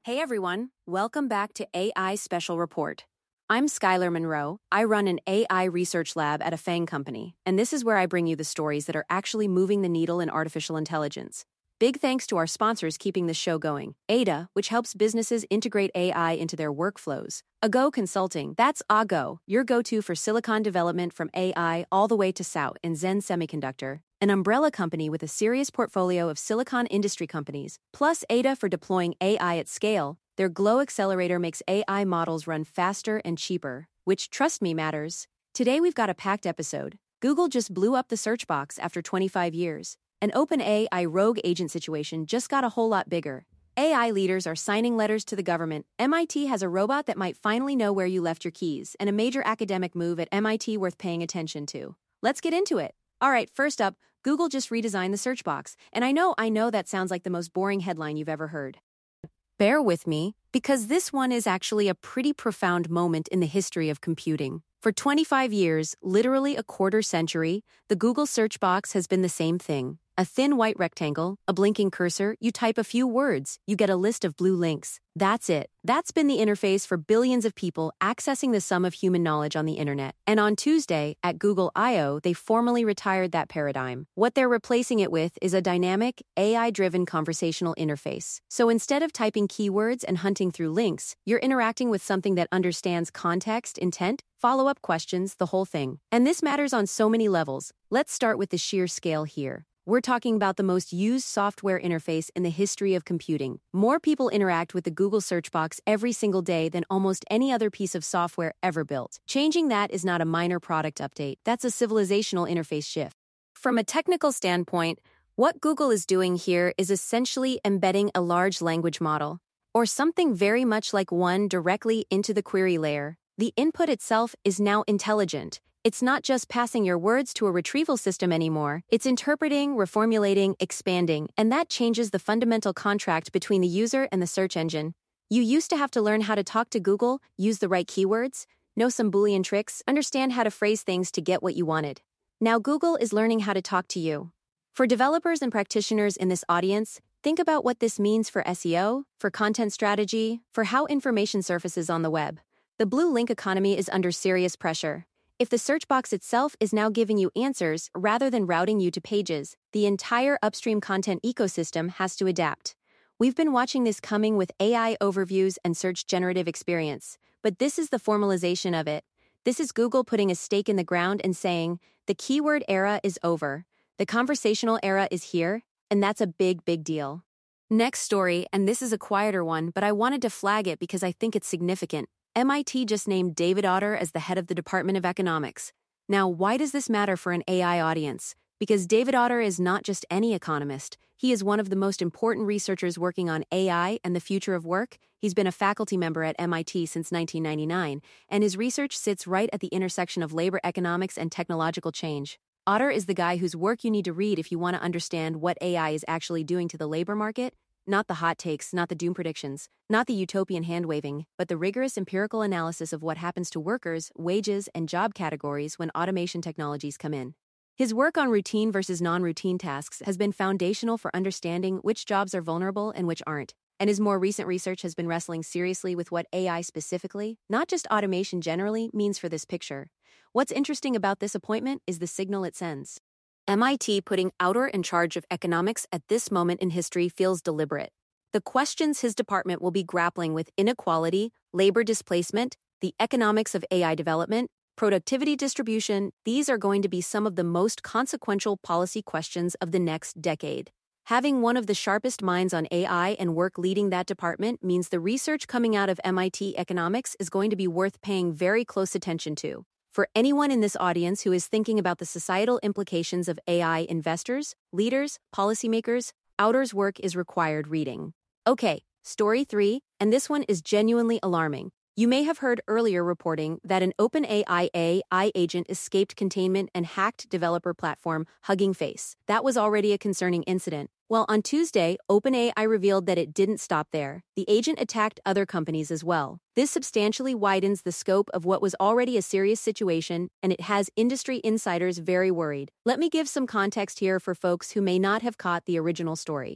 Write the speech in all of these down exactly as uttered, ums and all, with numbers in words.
Hey everyone, welcome back to A I Special Report. I'm Skylar Monroe. I run an A I research lab at a FANG company, and this is where I bring you the stories that are actually moving the needle in artificial intelligence. Big thanks to our sponsors keeping this show going. Ada, which helps businesses integrate A I into their workflows. Ago Consulting, that's Ago, your go-to for silicon development from A I all the way to S O U and Zen Semiconductor. An umbrella company with a serious portfolio of silicon industry companies, plus Ada for deploying A I at scale. Their Glow Accelerator makes A I models run faster and cheaper, which, trust me, matters. Today we've got a packed episode. Google just blew up the search box after twenty-five years. An OpenAI rogue agent situation just got a whole lot bigger. A I leaders are signing letters to the government. M I T has a robot that might finally know where you left your keys, and a major academic move at M I T worth paying attention to. Let's get into it. All right, first up, Google just redesigned the search box, and I know, I know that sounds like the most boring headline you've ever heard. Bear with me, because this one is actually a pretty profound moment in the history of computing. For twenty-five years, literally a quarter century, the Google search box has been the same thing. A thin white rectangle, a blinking cursor, you type a few words, you get a list of blue links. That's it. That's been the interface for billions of people accessing the sum of human knowledge on the internet. And on Tuesday, at Google I O, they formally retired that paradigm. What they're replacing it with is a dynamic, A I-driven conversational interface. So instead of typing keywords and hunting through links, you're interacting with something that understands context, intent, follow-up questions, the whole thing. And this matters on so many levels. Let's start with the sheer scale here. We're talking about the most used software interface in the history of computing. More people interact with the Google search box every single day than almost any other piece of software ever built. Changing that is not a minor product update. That's a civilizational interface shift. From a technical standpoint, what Google is doing here is essentially embedding a large language model, or something very much like one, directly into the query layer. The input itself is now intelligent. It's not just passing your words to a retrieval system anymore. It's interpreting, reformulating, expanding, and that changes the fundamental contract between the user and the search engine. You used to have to learn how to talk to Google, use the right keywords, know some Boolean tricks, understand how to phrase things to get what you wanted. Now Google is learning how to talk to you. For developers and practitioners in this audience, think about what this means for S E O, for content strategy, for how information surfaces on the web. The blue link economy is under serious pressure. If the search box itself is now giving you answers rather than routing you to pages, the entire upstream content ecosystem has to adapt. We've been watching this coming with A I overviews and search generative experience, but this is the formalization of it. This is Google putting a stake in the ground and saying, the keyword era is over. The conversational era is here, and that's a big, big deal. Next story, and this is a quieter one, but I wanted to flag it because I think it's significant. M I T just named David Autor as the head of the Department of Economics. Now, why does this matter for an A I audience? Because David Autor is not just any economist. He is one of the most important researchers working on A I and the future of work. He's been a faculty member at M I T since nineteen ninety-nine, and his research sits right at the intersection of labor economics and technological change. Autor is the guy whose work you need to read if you want to understand what A I is actually doing to the labor market. Not the hot takes, not the doom predictions, not the utopian hand-waving, but the rigorous empirical analysis of what happens to workers, wages, and job categories when automation technologies come in. His work on routine versus non-routine tasks has been foundational for understanding which jobs are vulnerable and which aren't, and his more recent research has been wrestling seriously with what A I specifically, not just automation generally, means for this picture. What's interesting about this appointment is the signal it sends. M I T putting Autor in charge of economics at this moment in history feels deliberate. The questions his department will be grappling with inequality, labor displacement, the economics of A I development, productivity distribution, these are going to be some of the most consequential policy questions of the next decade. Having one of the sharpest minds on A I and work leading that department means the research coming out of M I T economics is going to be worth paying very close attention to. For anyone in this audience who is thinking about the societal implications of A I, investors, leaders, policymakers, Autor's work is required reading. Okay, story three, and this one is genuinely alarming. You may have heard earlier reporting that an OpenAI A I agent escaped containment and hacked developer platform Hugging Face. That was already a concerning incident. Well, on Tuesday, OpenAI revealed that it didn't stop there. The agent attacked other companies as well. This substantially widens the scope of what was already a serious situation, and it has industry insiders very worried. Let me give some context here for folks who may not have caught the original story.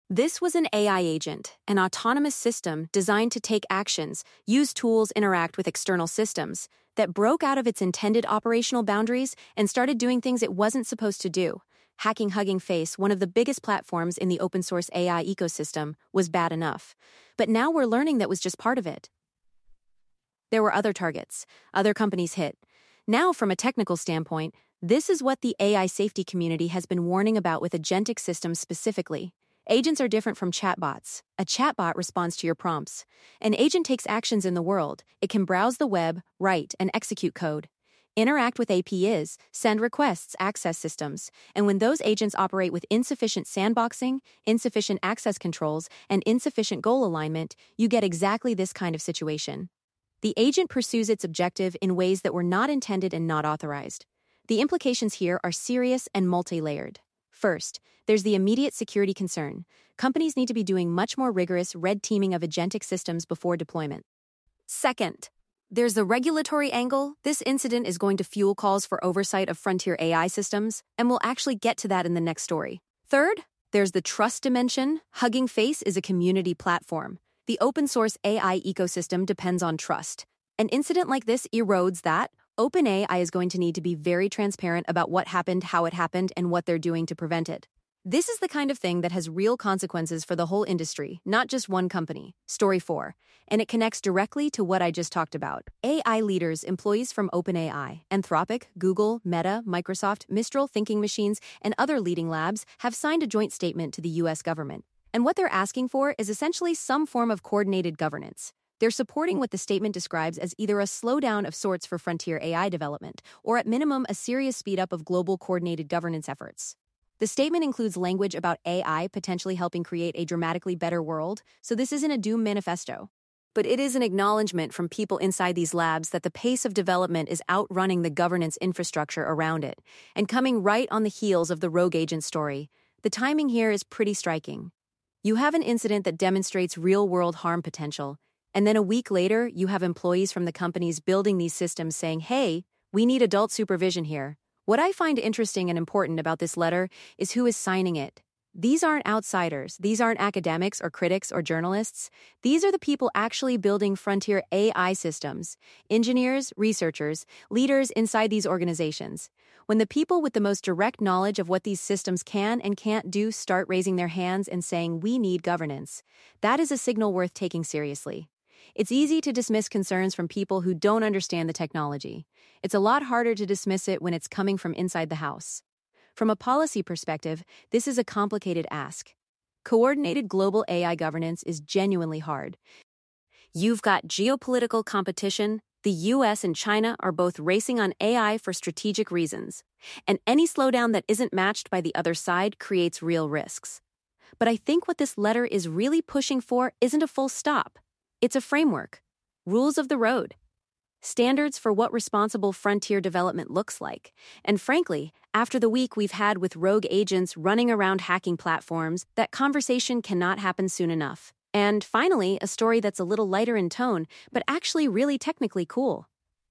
This was an A I agent, an autonomous system designed to take actions, use tools, interact with external systems, that broke out of its intended operational boundaries and started doing things it wasn't supposed to do. Hacking Hugging Face, one of the biggest platforms in the open-source A I ecosystem, was bad enough. But now we're learning that was just part of it. There were other targets, other companies hit. Now, from a technical standpoint, this is what the A I safety community has been warning about with agentic systems specifically. Agents are different from chatbots. A chatbot responds to your prompts. An agent takes actions in the world. It can browse the web, write, and execute code, interact with A P Is, send requests, access systems. And when those agents operate with insufficient sandboxing, insufficient access controls, and insufficient goal alignment, you get exactly this kind of situation. The agent pursues its objective in ways that were not intended and not authorized. The implications here are serious and multi-layered. First, there's the immediate security concern. Companies need to be doing much more rigorous red teaming of agentic systems before deployment. Second, there's the regulatory angle. This incident is going to fuel calls for oversight of frontier A I systems, and we'll actually get to that in the next story. Third, there's the trust dimension. Hugging Face is a community platform. The open-source A I ecosystem depends on trust. An incident like this erodes that. OpenAI is going to need to be very transparent about what happened, how it happened, and what they're doing to prevent it. This is the kind of thing that has real consequences for the whole industry, not just one company. Story four. And it connects directly to what I just talked about. A I leaders, employees from OpenAI, Anthropic, Google, Meta, Microsoft, Mistral Thinking Machines, and other leading labs have signed a joint statement to the U S government. And what they're asking for is essentially some form of coordinated governance. They're supporting what the statement describes as either a slowdown of sorts for frontier A I development, or at minimum a serious speed-up of global coordinated governance efforts. The statement includes language about A I potentially helping create a dramatically better world, so this isn't a doom manifesto. But it is an acknowledgement from people inside these labs that the pace of development is outrunning the governance infrastructure around it, and coming right on the heels of the rogue agent story. The timing here is pretty striking. You have an incident that demonstrates real-world harm potential, and then a week later, you have employees from the companies building these systems saying, hey, we need adult supervision here. What I find interesting and important about this letter is who is signing it. These aren't outsiders. These aren't academics or critics or journalists. These are the people actually building frontier A I systems, engineers, researchers, leaders inside these organizations. When the people with the most direct knowledge of what these systems can and can't do start raising their hands and saying, we need governance, that is a signal worth taking seriously. It's easy to dismiss concerns from people who don't understand the technology. It's a lot harder to dismiss it when it's coming from inside the house. From a policy perspective, this is a complicated ask. Coordinated global A I governance is genuinely hard. You've got geopolitical competition. The U S and China are both racing on A I for strategic reasons, and any slowdown that isn't matched by the other side creates real risks. But I think what this letter is really pushing for isn't a full stop. It's a framework, rules of the road, standards for what responsible frontier development looks like. And frankly, after the week we've had with rogue agents running around hacking platforms, that conversation cannot happen soon enough. And finally, a story that's a little lighter in tone, but actually really technically cool.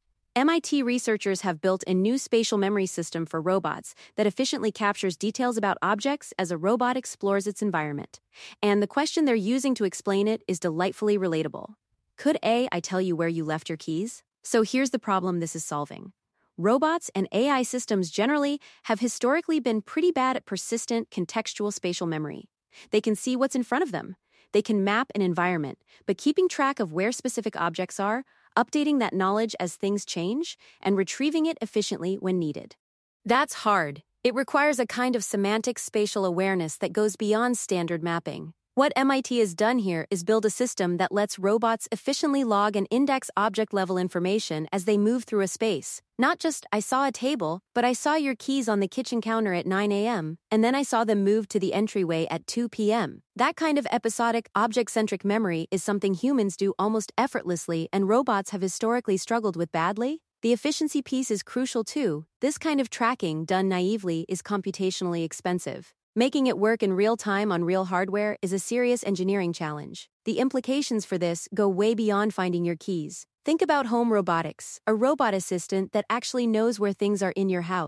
M I T researchers have built a new spatial memory system for robots that efficiently captures details about objects as a robot explores its environment. And the question they're using to explain it is delightfully relatable. Could A I tell you where you left your keys? So here's the problem this is solving. Robots and A I systems generally have historically been pretty bad at persistent, contextual spatial memory. They can see what's in front of them. They can map an environment, but keeping track of where specific objects are, updating that knowledge as things change, and retrieving it efficiently when needed. That's hard. It requires a kind of semantic spatial awareness that goes beyond standard mapping. What M I T has done here is build a system that lets robots efficiently log and index object-level information as they move through a space. Not just, I saw a table, but I saw your keys on the kitchen counter at nine a.m., and then I saw them move to the entryway at two p.m. That kind of episodic, object-centric memory is something humans do almost effortlessly and robots have historically struggled with badly. The efficiency piece is crucial too. This kind of tracking, done naively, is computationally expensive. Making it work in real time on real hardware is a serious engineering challenge. The implications for this go way beyond finding your keys. Think about home robotics, a robot assistant that actually knows where things are in your house.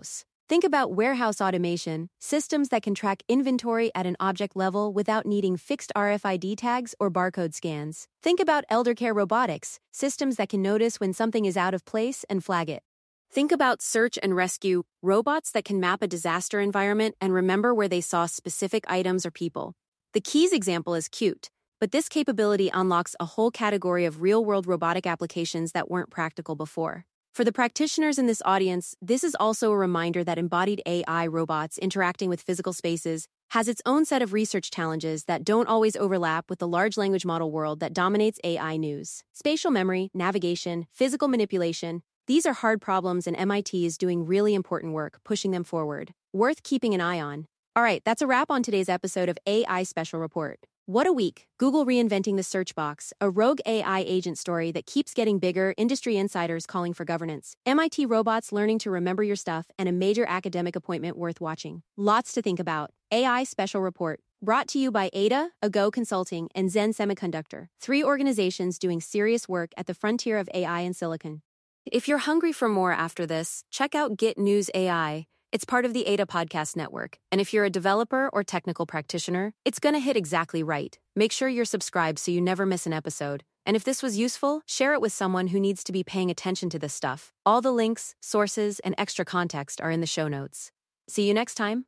Think about warehouse automation, systems that can track inventory at an object level without needing fixed R F I D tags or barcode scans. Think about elder care robotics, systems that can notice when something is out of place and flag it. Think about search and rescue, robots that can map a disaster environment and remember where they saw specific items or people. The Keys example is cute, but this capability unlocks a whole category of real-world robotic applications that weren't practical before. For the practitioners in this audience, this is also a reminder that embodied A I robots interacting with physical spaces has its own set of research challenges that don't always overlap with the large language model world that dominates A I news. Spatial memory, navigation, physical manipulation, these are hard problems and M I T is doing really important work, pushing them forward. Worth keeping an eye on. All right, that's a wrap on today's episode of A I Special Report. What a week! Google reinventing the search box, a rogue A I agent story that keeps getting bigger, industry insiders calling for governance, M I T robots learning to remember your stuff, and a major academic appointment worth watching. Lots to think about. A I Special Report, brought to you by Ada, Ago Consulting, and Zen Semiconductor, three organizations doing serious work at the frontier of A I and silicon. If you're hungry for more after this, check out Git News A I. It's part of the Ada Podcast Network, and if you're a developer or technical practitioner, it's gonna hit exactly right. Make sure you're subscribed so you never miss an episode. And if this was useful, share it with someone who needs to be paying attention to this stuff. All the links, sources, and extra context are in the show notes. See you next time.